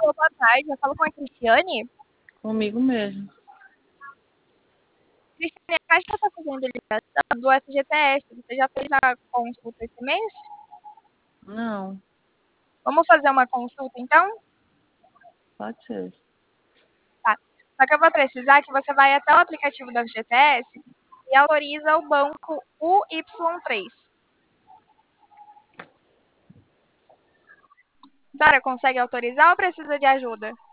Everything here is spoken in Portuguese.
Alô, boa tarde. Eu falo com a Cristiane. Comigo mesmo. Cristiane, a Caixa está fazendo ligação do FGTS. Você já fez a consulta esse mês? Não, Vamos fazer uma consulta, então? pode ser. Tá. Só que eu vou precisar que você vai até o aplicativo do FGTS e autoriza o banco UY3. Sara, consegue autorizar ou precisa de ajuda?